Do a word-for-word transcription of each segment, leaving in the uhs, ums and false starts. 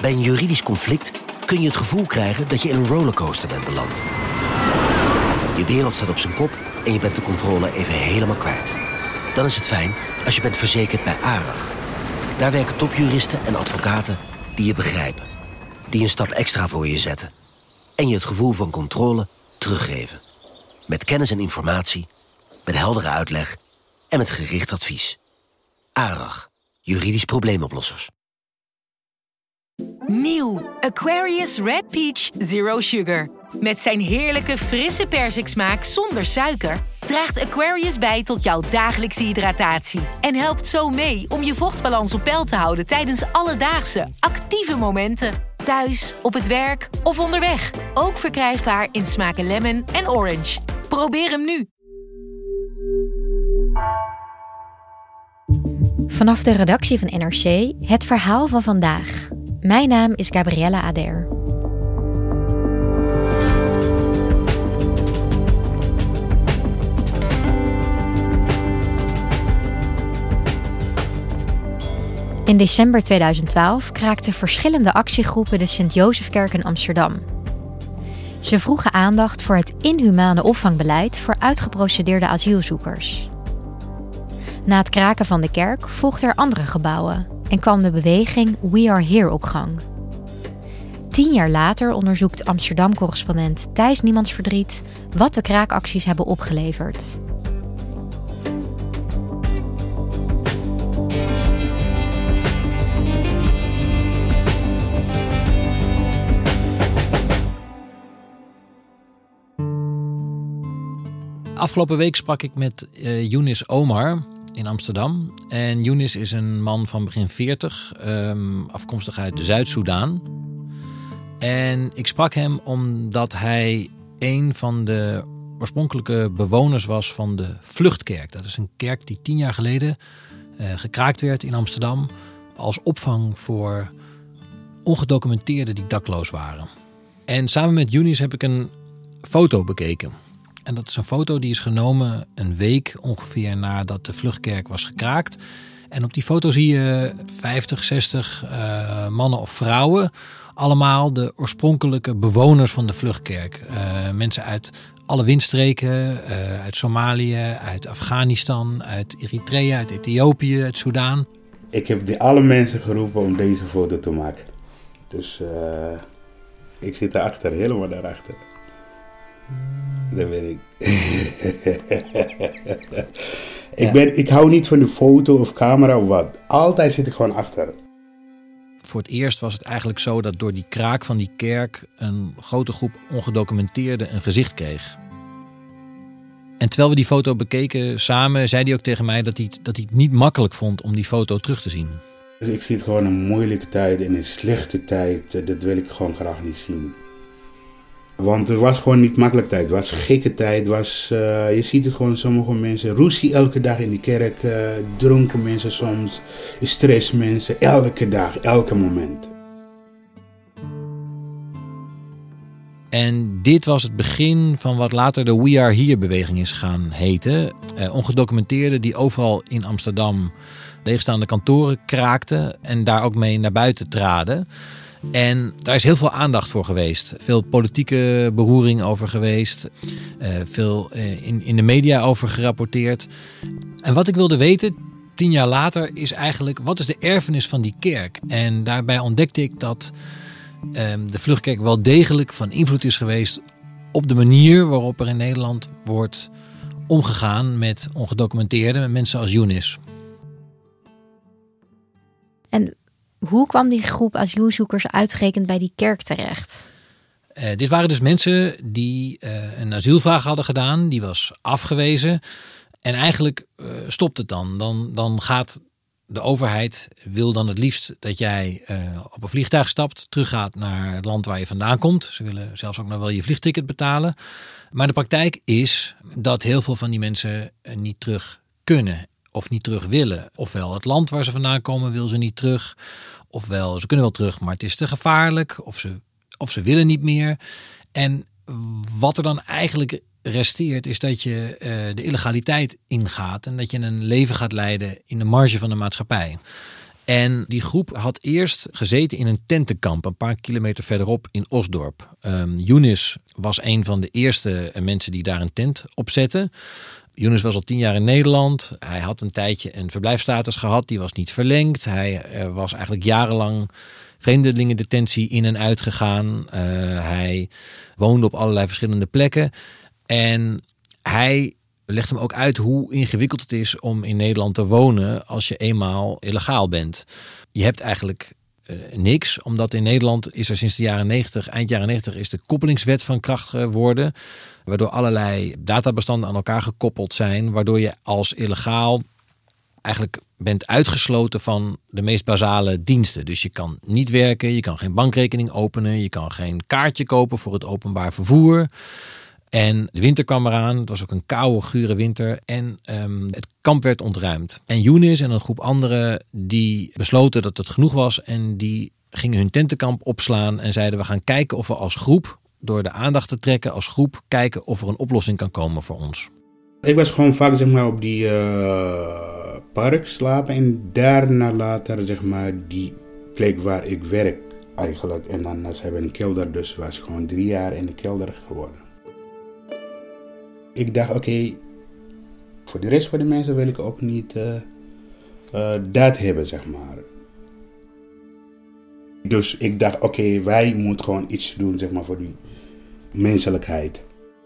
Bij een juridisch conflict kun je het gevoel krijgen dat je in een rollercoaster bent beland. Je wereld staat op zijn kop en je bent de controle even helemaal kwijt. Dan is het fijn als je bent verzekerd bij ARAG. Daar werken topjuristen en advocaten die je begrijpen. Die een stap extra voor je zetten. En je het gevoel van controle teruggeven. Met kennis en informatie, met heldere uitleg en met gericht advies. ARAG, juridisch probleemoplossers. Nieuw Aquarius Red Peach Zero Sugar. Met zijn heerlijke frisse persiksmaak zonder suiker draagt Aquarius bij tot jouw dagelijkse hydratatie. En helpt zo mee om je vochtbalans op peil te houden tijdens alledaagse, actieve momenten. Thuis, op het werk of onderweg. Ook verkrijgbaar in smaken lemon en orange. Probeer hem nu. Vanaf de redactie van N R C het verhaal van vandaag. Mijn naam is Gabriella Ader. In december tweeduizend twaalf kraakten verschillende actiegroepen de Sint-Josefkerk in Amsterdam. Ze vroegen aandacht voor het inhumane opvangbeleid voor uitgeprocedeerde asielzoekers. Na het kraken van de kerk volgden er andere gebouwen en kwam de beweging We Are Here op gang. Tien jaar later onderzoekt Amsterdam-correspondent Thijs Niemandsverdriet wat de kraakacties hebben opgeleverd. Afgelopen week sprak ik met uh, Younis Omar in Amsterdam. En Younis is een man van begin veertig, um, afkomstig uit Zuid-Soedan. En ik sprak hem omdat hij een van de oorspronkelijke bewoners was van de Vluchtkerk. Dat is een kerk die tien jaar geleden uh, gekraakt werd in Amsterdam als opvang voor ongedocumenteerden die dakloos waren. En samen met Younis heb ik een foto bekeken. En dat is een foto die is genomen een week ongeveer nadat de Vluchtkerk was gekraakt. En op die foto zie je vijftig, zestig uh, mannen of vrouwen. Allemaal de oorspronkelijke bewoners van de Vluchtkerk. Uh, mensen uit alle windstreken, uh, uit Somalië, uit Afghanistan, uit Eritrea, uit Ethiopië, uit Soedan. Ik heb die alle mensen geroepen om deze foto te maken. Dus uh, ik zit daarachter, helemaal daarachter. Dat weet ik. ik, ben, ik hou niet van de foto of camera of wat. Altijd zit ik gewoon achter. Voor het eerst was het eigenlijk zo dat door die kraak van die kerk een grote groep ongedocumenteerden een gezicht kreeg. En terwijl we die foto bekeken samen, zei hij ook tegen mij dat hij, dat hij het niet makkelijk vond om die foto terug te zien. Dus ik zie het gewoon een moeilijke tijd en een slechte tijd. Dat wil ik gewoon graag niet zien. Want het was gewoon niet makkelijk tijd. Het was gekke tijd. Was, uh, je ziet het gewoon, sommige mensen. Ruzie elke dag in de kerk. Uh, dronken mensen soms. Stress mensen. Elke dag, elke moment. En dit was het begin van wat later de We Are Here beweging is gaan heten. Uh, ongedocumenteerden die overal in Amsterdam leegstaande kantoren kraakten. En daar ook mee naar buiten traden. En daar is heel veel aandacht voor geweest. Veel politieke beroering over geweest. Uh, veel uh, in, in de media over gerapporteerd. En wat ik wilde weten, tien jaar later, is eigenlijk wat is de erfenis van die kerk? En daarbij ontdekte ik dat uh, de Vluchtkerk wel degelijk van invloed is geweest op de manier waarop er in Nederland wordt omgegaan met ongedocumenteerden, met mensen als Younis. En hoe kwam die groep asielzoekers uitgerekend bij die kerk terecht? Uh, dit waren dus mensen die uh, een asielvraag hadden gedaan. Die was afgewezen. En eigenlijk uh, stopt het dan. dan. Dan gaat de overheid, wil dan het liefst dat jij uh, op een vliegtuig stapt. Teruggaat naar het land waar je vandaan komt. Ze willen zelfs ook nog wel je vliegticket betalen. Maar de praktijk is dat heel veel van die mensen uh, niet terug kunnen. Of niet terug willen. Ofwel het land waar ze vandaan komen wil ze niet terug. Ofwel ze kunnen wel terug, maar het is te gevaarlijk. Of ze, of ze willen niet meer. En wat er dan eigenlijk resteert is dat je uh, de illegaliteit ingaat. En dat je een leven gaat leiden in de marge van de maatschappij. En die groep had eerst gezeten in een tentenkamp een paar kilometer verderop in Osdorp. Um, Younis was een van de eerste mensen die daar een tent opzetten. Younis was al tien jaar in Nederland. Hij had een tijdje een verblijfsstatus gehad. Die was niet verlengd. Hij uh, was eigenlijk jarenlang vreemdelingendetentie in en uit gegaan. Uh, hij woonde op allerlei verschillende plekken. En hij legt hem ook uit hoe ingewikkeld het is om in Nederland te wonen als je eenmaal illegaal bent. Je hebt eigenlijk uh, niks, omdat in Nederland is er sinds de jaren negentig, eind jaren negentig, is de koppelingswet van kracht geworden, waardoor allerlei databestanden aan elkaar gekoppeld zijn, waardoor je als illegaal eigenlijk bent uitgesloten van de meest basale diensten. Dus je kan niet werken, je kan geen bankrekening openen, je kan geen kaartje kopen voor het openbaar vervoer. En de winter kwam eraan. Het was ook een koude, gure winter. En um, het kamp werd ontruimd. En Younis en een groep anderen die besloten dat het genoeg was. En die gingen hun tentenkamp opslaan. En zeiden, we gaan kijken of we als groep, door de aandacht te trekken als groep, kijken of er een oplossing kan komen voor ons. Ik was gewoon vaak zeg maar, op die uh, park slapen. En daarna later zeg maar, die plek waar ik werk eigenlijk. En dan ze hebben een kelder. Dus was ik gewoon drie jaar in de kelder geworden. Ik dacht, oké, okay, voor de rest van de mensen wil ik ook niet uh, uh, dat hebben, zeg maar. Dus ik dacht, oké, okay, wij moeten gewoon iets doen, zeg maar, voor die menselijkheid.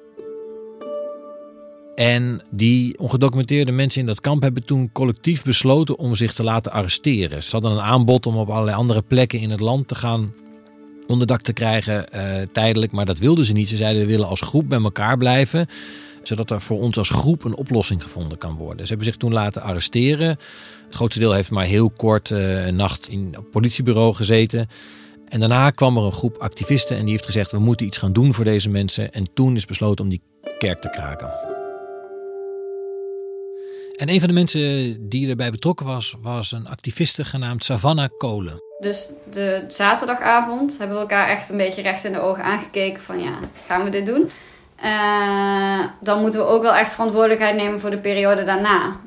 En die ongedocumenteerde mensen in dat kamp hebben toen collectief besloten om zich te laten arresteren. Ze hadden een aanbod om op allerlei andere plekken in het land te gaan onderdak te krijgen, uh, tijdelijk, maar dat wilden ze niet. Ze zeiden, we willen als groep bij elkaar blijven, zodat er voor ons als groep een oplossing gevonden kan worden. Ze hebben zich toen laten arresteren. Het grootste deel heeft maar heel kort uh, een nacht in het politiebureau gezeten. En daarna kwam er een groep activisten en die heeft gezegd, we moeten iets gaan doen voor deze mensen. En toen is besloten om die kerk te kraken. En een van de mensen die erbij betrokken was, was een activiste genaamd Savannah Kolen. Dus de zaterdagavond hebben we elkaar echt een beetje recht in de ogen aangekeken van ja, gaan we dit doen? Uh, dan moeten we ook wel echt verantwoordelijkheid nemen voor de periode daarna.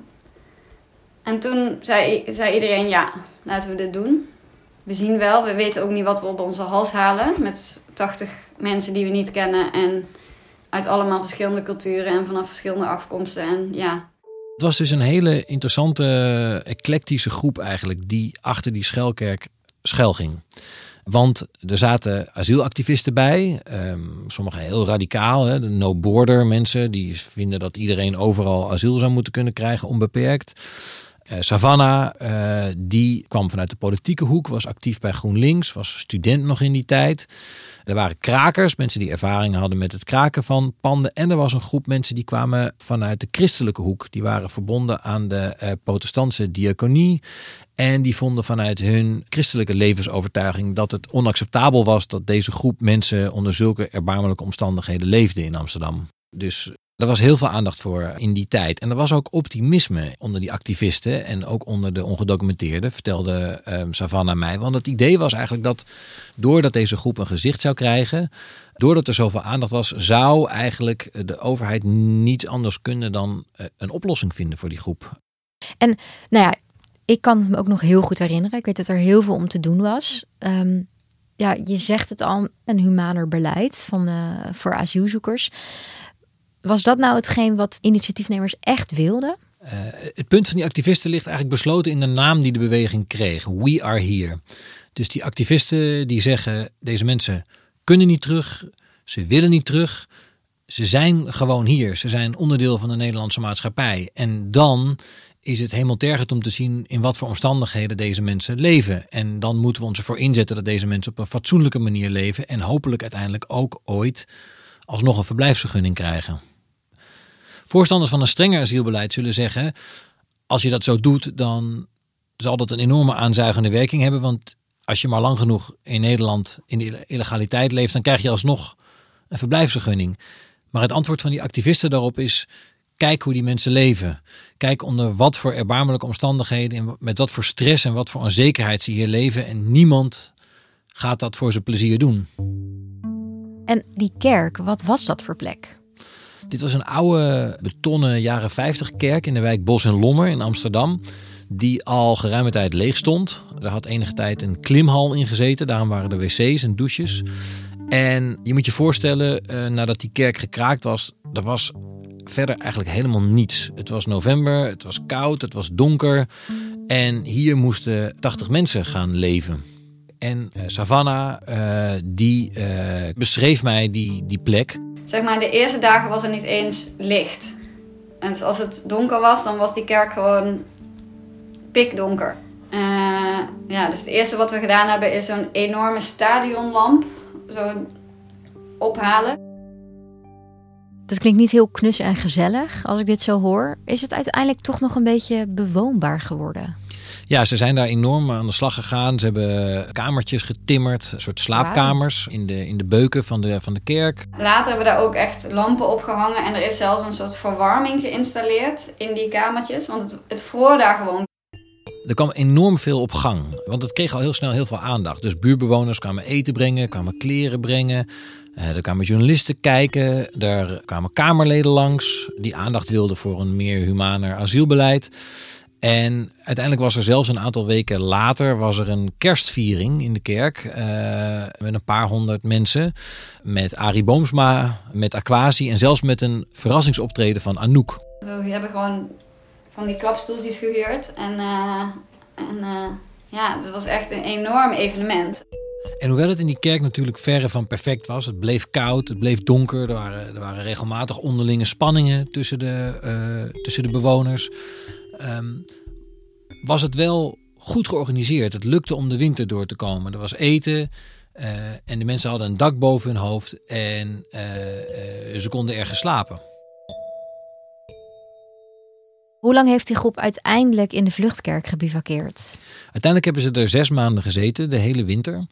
En toen zei, zei iedereen, ja, laten we dit doen. We zien wel, we weten ook niet wat we op onze hals halen met tachtig mensen die we niet kennen en uit allemaal verschillende culturen en vanaf verschillende afkomsten. En ja. Het was dus een hele interessante, eclectische groep eigenlijk die achter die schuilkerk schuil ging. Want er zaten asielactivisten bij, um, sommigen heel radicaal, hè, de no-border mensen die vinden dat iedereen overal asiel zou moeten kunnen krijgen, onbeperkt. Uh, Savannah, uh, die kwam vanuit de politieke hoek, was actief bij GroenLinks, was student nog in die tijd. Er waren krakers, mensen die ervaring hadden met het kraken van panden. En er was een groep mensen die kwamen vanuit de christelijke hoek. Die waren verbonden aan de uh, protestantse diaconie. En die vonden vanuit hun christelijke levensovertuiging dat het onacceptabel was dat deze groep mensen onder zulke erbarmelijke omstandigheden leefde in Amsterdam. Dus er was heel veel aandacht voor in die tijd. En er was ook optimisme onder die activisten en ook onder de ongedocumenteerden, vertelde um, Savannah mij. Want het idee was eigenlijk dat doordat deze groep een gezicht zou krijgen, doordat er zoveel aandacht was, zou eigenlijk de overheid niets anders kunnen dan uh, een oplossing vinden voor die groep. En nou ja, ik kan het me ook nog heel goed herinneren. Ik weet dat er heel veel om te doen was. Um, ja, je zegt het al, een humaner beleid van, uh, voor asielzoekers. Was dat nou hetgeen wat initiatiefnemers echt wilden? Uh, het punt van die activisten ligt eigenlijk besloten in de naam die de beweging kreeg. We are here. Dus die activisten die zeggen, deze mensen kunnen niet terug, ze willen niet terug. Ze zijn gewoon hier. Ze zijn onderdeel van de Nederlandse maatschappij. En dan is het hemeltergend om te zien in wat voor omstandigheden deze mensen leven. En dan moeten we ons ervoor inzetten dat deze mensen op een fatsoenlijke manier leven en hopelijk uiteindelijk ook ooit alsnog een verblijfsvergunning krijgen. Voorstanders van een strenger asielbeleid zullen zeggen, als je dat zo doet, dan zal dat een enorme aanzuigende werking hebben. Want als je maar lang genoeg in Nederland in de illegaliteit leeft, dan krijg je alsnog een verblijfsvergunning. Maar het antwoord van die activisten daarop is, kijk hoe die mensen leven. Kijk onder wat voor erbarmelijke omstandigheden, en met wat voor stress en wat voor onzekerheid ze hier leven. En niemand gaat dat voor zijn plezier doen. En die kerk, wat was dat voor plek? Dit was een oude betonnen jaren vijftig kerk in de wijk Bos en Lommer in Amsterdam. die al geruime tijd leeg stond. Er had enige tijd een klimhal in gezeten. Daarom waren er wc's en douches. En je moet je voorstellen, uh, nadat die kerk gekraakt was, er was verder eigenlijk helemaal niets. Het was november, het was koud, het was donker. En hier moesten tachtig mensen gaan leven. En uh, Savannah, uh, die uh, beschreef mij die, die plek. Zeg maar, de eerste dagen was er niet eens licht. En dus als het donker was, dan was die kerk gewoon pikdonker. Uh, ja, dus het eerste wat we gedaan hebben is zo'n enorme stadionlamp zo ophalen. Dat klinkt niet heel knus en gezellig als ik dit zo hoor. Is het uiteindelijk toch nog een beetje bewoonbaar geworden? Ja, ze zijn daar enorm aan de slag gegaan. Ze hebben kamertjes getimmerd, een soort slaapkamers in de, in de beuken van de, van de kerk. Later hebben we daar ook echt lampen opgehangen en er is zelfs een soort verwarming geïnstalleerd in die kamertjes. Want het, het vroor daar gewoon. Er kwam enorm veel op gang, want het kreeg al heel snel heel veel aandacht. Dus buurtbewoners kwamen eten brengen, kwamen kleren brengen. Er kwamen journalisten kijken, er kwamen kamerleden langs die aandacht wilden voor een meer humaner asielbeleid. En uiteindelijk was er zelfs een aantal weken later was er een kerstviering in de kerk uh, met een paar honderd mensen. Met Arie Boomsma, met Aquasi en zelfs met een verrassingsoptreden van Anouk. We hebben gewoon van die klapstoeltjes gehuurd en, uh, en uh, ja, het was echt een enorm evenement. En hoewel het in die kerk natuurlijk verre van perfect was, het bleef koud, het bleef donker, er waren, er waren regelmatig onderlinge spanningen tussen de, uh, tussen de bewoners. Um, was het wel goed georganiseerd. Het lukte om de winter door te komen. Er was eten uh, en de mensen hadden een dak boven hun hoofd en uh, uh, ze konden ergens slapen. Hoe lang heeft die groep uiteindelijk in de vluchtkerk gebivakkeerd? Uiteindelijk hebben ze er zes maanden gezeten, de hele winter.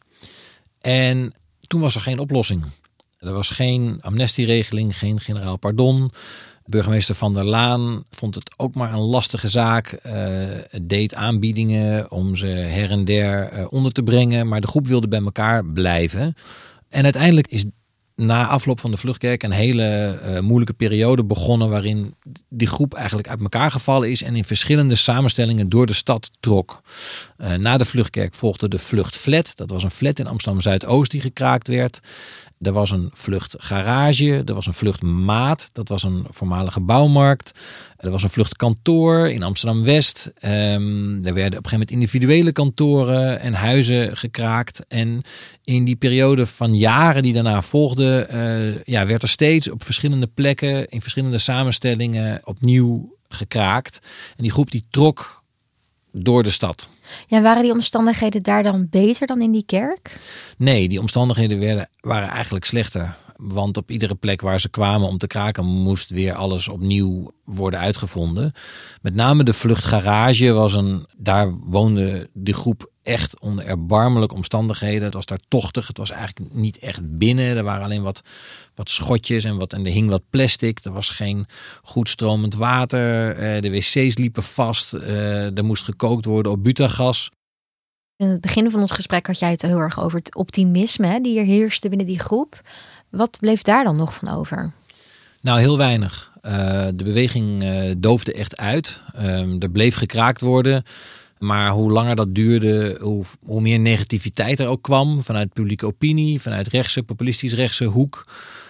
En toen was er geen oplossing. Er was geen amnestieregeling, geen generaal pardon. Burgemeester Van der Laan vond het ook maar een lastige zaak. Uh, deed aanbiedingen om ze her en der uh, onder te brengen. Maar de groep wilde bij elkaar blijven. En uiteindelijk is na afloop van de vluchtkerk een hele uh, moeilijke periode begonnen, waarin die groep eigenlijk uit elkaar gevallen is en in verschillende samenstellingen door de stad trok. Uh, na de vluchtkerk volgde de vluchtflat. Dat was een flat in Amsterdam-Zuidoost die gekraakt werd. Er was een vluchtgarage, er was een vluchtmaat, dat was een voormalige bouwmarkt. Er was een vluchtkantoor in Amsterdam-West. Um, er werden op een gegeven moment individuele kantoren en huizen gekraakt. En in die periode van jaren die daarna volgden, uh, ja, werd er steeds op verschillende plekken, in verschillende samenstellingen opnieuw gekraakt. En die groep die trok door de stad. Ja, waren die omstandigheden daar dan beter dan in die kerk? Nee, die omstandigheden werden, waren eigenlijk slechter. Want op iedere plek waar ze kwamen om te kraken moest weer alles opnieuw worden uitgevonden. Met name de vluchtgarage was een, daar woonde de groep echt onder erbarmelijke omstandigheden. Het was daar tochtig, het was eigenlijk niet echt binnen. Er waren alleen wat, wat schotjes en, wat, en er hing wat plastic. Er was geen goed stromend water. De wc's liepen vast. Er moest gekookt worden op butagas. In het begin van ons gesprek had jij het heel erg over het optimisme hè, die er heerste binnen die groep. Wat bleef daar dan nog van over? Nou, heel weinig. Uh, de beweging uh, doofde echt uit. Um, er bleef gekraakt worden. Maar hoe langer dat duurde, hoe, hoe meer negativiteit er ook kwam. Vanuit publieke opinie, vanuit rechtse, populistisch rechtse hoek.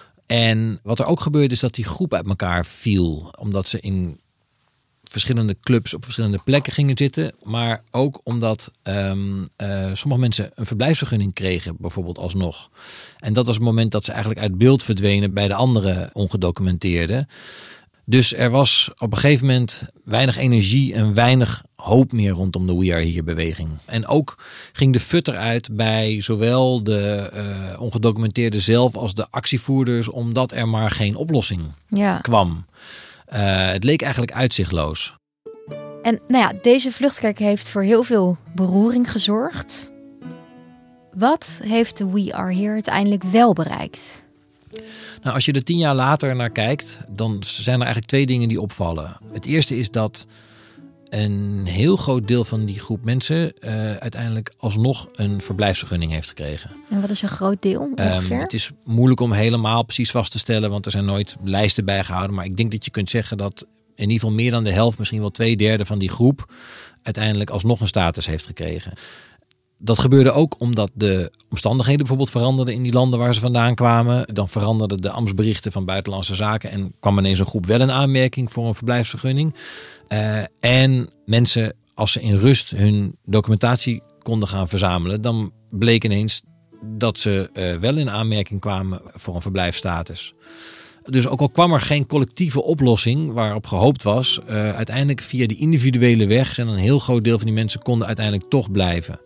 En wat er ook gebeurde is dat die groep uit elkaar viel. Omdat ze in verschillende clubs op verschillende plekken gingen zitten. Maar ook omdat um, uh, sommige mensen een verblijfsvergunning kregen, bijvoorbeeld alsnog. En dat was het moment dat ze eigenlijk uit beeld verdwenen bij de andere ongedocumenteerden. Dus er was op een gegeven moment weinig energie en weinig hoop meer rondom de We Are Here beweging. En ook ging de fut eruit bij zowel de uh, ongedocumenteerden zelf als de actievoerders, omdat er maar geen oplossing ja. kwam. Uh, het leek eigenlijk uitzichtloos. En nou ja, deze vluchtkerk heeft voor heel veel beroering gezorgd. Wat heeft de We Are Here uiteindelijk wel bereikt? Nou, als je er tien jaar later naar kijkt, dan zijn er eigenlijk twee dingen die opvallen. Het eerste is dat een heel groot deel van die groep mensen uh, uiteindelijk alsnog een verblijfsvergunning heeft gekregen. En wat is een groot deel ongeveer? Um, het is moeilijk om helemaal precies vast te stellen, want er zijn nooit lijsten bijgehouden. Maar ik denk dat je kunt zeggen dat in ieder geval meer dan de helft, misschien wel twee derde van die groep uiteindelijk alsnog een status heeft gekregen. Dat gebeurde ook omdat de omstandigheden bijvoorbeeld veranderden in die landen waar ze vandaan kwamen. Dan veranderden de ambtsberichten van Buitenlandse Zaken en kwam ineens een groep wel in aanmerking voor een verblijfsvergunning. Uh, en mensen, als ze in rust hun documentatie konden gaan verzamelen, dan bleek ineens dat ze uh, wel in aanmerking kwamen voor een verblijfsstatus. Dus ook al kwam er geen collectieve oplossing waarop gehoopt was, uh, uiteindelijk via die individuele weg zijn een heel groot deel van die mensen konden uiteindelijk toch blijven.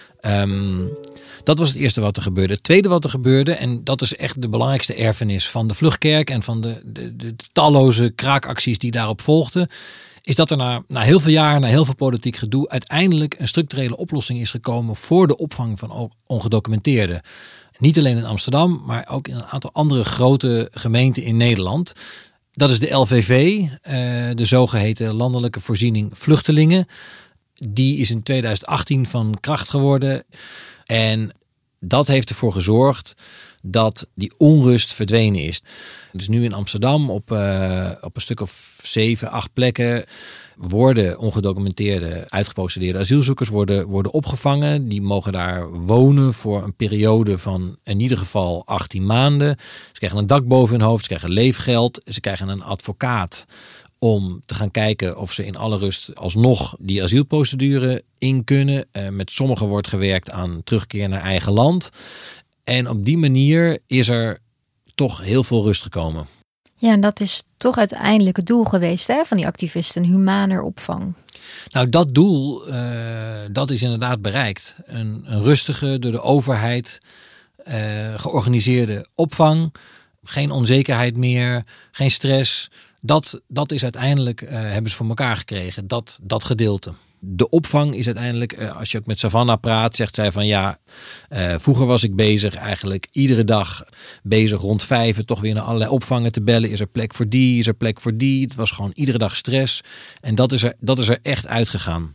Um, dat was het eerste wat er gebeurde. Het tweede wat er gebeurde, en dat is echt de belangrijkste erfenis van de Vluchtkerk en van de, de, de, de talloze kraakacties die daarop volgden, is dat er na, na heel veel jaren, na heel veel politiek gedoe, uiteindelijk een structurele oplossing is gekomen voor de opvang van ongedocumenteerden. Niet alleen in Amsterdam, maar ook in een aantal andere grote gemeenten in Nederland. Dat is de L V V, uh, de zogeheten Landelijke Voorziening Vluchtelingen. Die is in tweeduizend achttien van kracht geworden. En dat heeft ervoor gezorgd dat die onrust verdwenen is. Dus nu in Amsterdam op, uh, op een stuk of zeven, acht plekken worden ongedocumenteerde, uitgeprocedeerde asielzoekers worden, worden opgevangen. Die mogen daar wonen voor een periode van in ieder geval achttien maanden. Ze krijgen een dak boven hun hoofd, ze krijgen leefgeld, ze krijgen een advocaat om te gaan kijken of ze in alle rust alsnog die asielprocedure in kunnen. Uh, met sommigen wordt gewerkt aan terugkeer naar eigen land. En op die manier is er toch heel veel rust gekomen. Ja, en dat is toch uiteindelijk het doel geweest, hè, van die activisten, een humaner opvang. Nou, dat doel, uh, dat is inderdaad bereikt. Een, een rustige, door de overheid uh, georganiseerde opvang. Geen onzekerheid meer, geen stress. Dat, dat is uiteindelijk, uh, hebben ze voor elkaar gekregen, dat, dat gedeelte. De opvang is uiteindelijk, uh, als je ook met Savannah praat, zegt zij van ja, uh, vroeger was ik bezig eigenlijk iedere dag bezig rond vijf, toch weer naar allerlei opvangen te bellen. Is er plek voor die, is er plek voor die? Het was gewoon iedere dag stress. En dat is er, dat is er echt uitgegaan.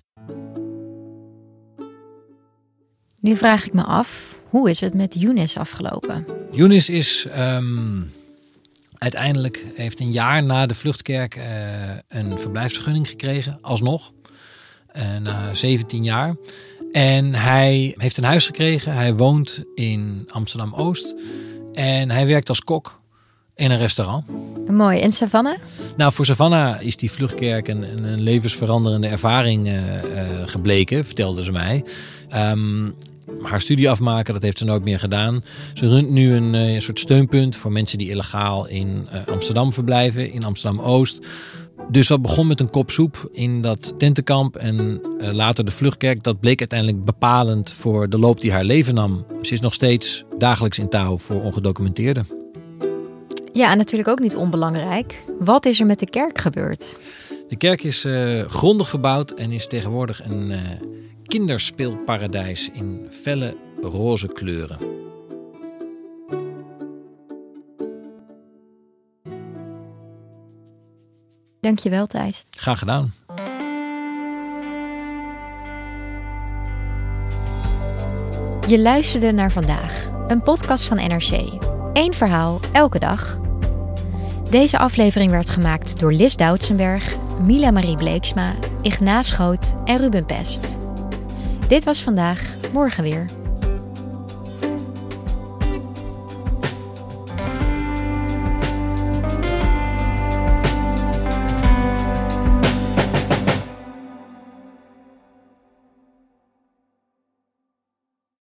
Nu vraag ik me af, hoe is het met Younis afgelopen? Younis is um, uiteindelijk, heeft een jaar na de Vluchtkerk uh, een verblijfsvergunning gekregen, alsnog. Uh, na zeventien jaar. En hij heeft een huis gekregen. Hij woont in Amsterdam-Oost. En hij werkt als kok in een restaurant. Mooi. En Savannah? Nou, voor Savannah is die Vluchtkerk een, een levensveranderende ervaring uh, uh, gebleken, vertelde ze mij. Um, haar studie afmaken, dat heeft ze nooit meer gedaan. Ze runt nu een, een soort steunpunt voor mensen die illegaal in uh, Amsterdam verblijven, in Amsterdam-Oost. Dus dat begon met een kop soep in dat tentenkamp en uh, later de Vluchtkerk. Dat bleek uiteindelijk bepalend voor de loop die haar leven nam. Ze is nog steeds dagelijks in touw voor ongedocumenteerden. Ja, en natuurlijk ook niet onbelangrijk. Wat is er met de kerk gebeurd? De kerk is uh, grondig verbouwd en is tegenwoordig een uh, kinderspeelparadijs in felle roze kleuren. Dankjewel, Thijs. Graag gedaan. Je luisterde naar Vandaag, een podcast van N R C. Eén verhaal, elke dag. Deze aflevering werd gemaakt door Lis Doutsenberg, Mila Marie Bleeksma, Ignaas Schoot en Ruben Pest. Dit was Vandaag, morgen weer.